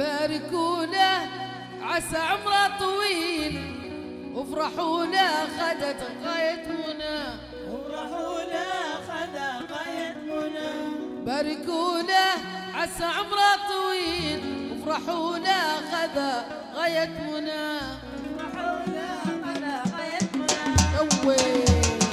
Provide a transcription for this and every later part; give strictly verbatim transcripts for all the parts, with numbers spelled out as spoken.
باركوا له عسى عمره طويل، وافرحوا له خدت غاية منى، وافرحوا له خدت غاية منى. باركوا له عسى عمره طويل، وافرحوا له خذا غاية منى، وافرحوا له خدت غاية منى. أوي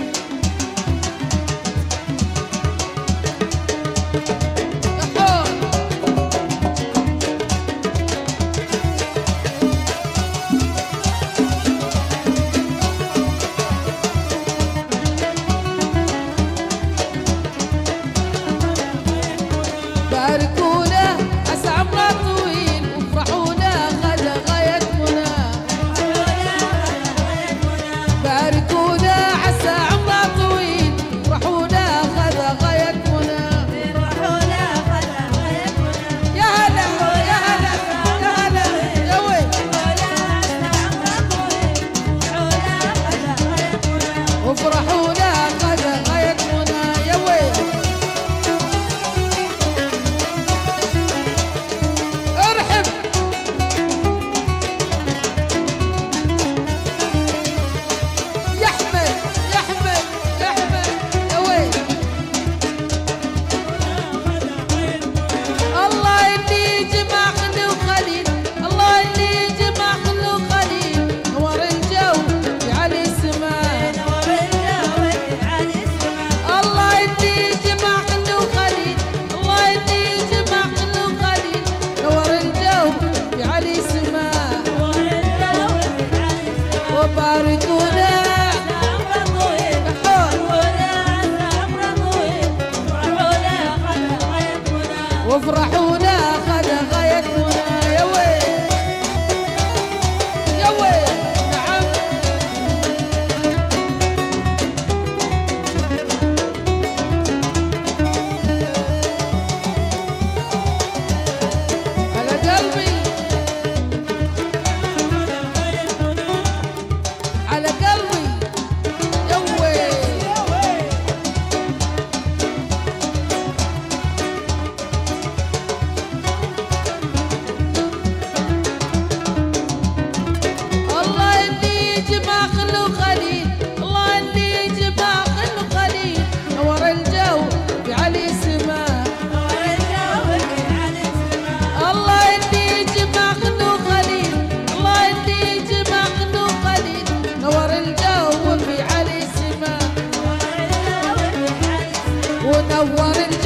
باركوا له عسى عمره طويل، وافرحوا له خذا غاية منى، باركوا له عسى عمره طويل، وافرحوا له خذا غاية منى، يا هلا يا هلا يا هلا يا ويل، وافرحوا له خذا غاية منى يا ويل. وافرحوا له خذا غاية منى يا ويل يا ويل. نعم على قلبي على قلبي يا ويل. ونور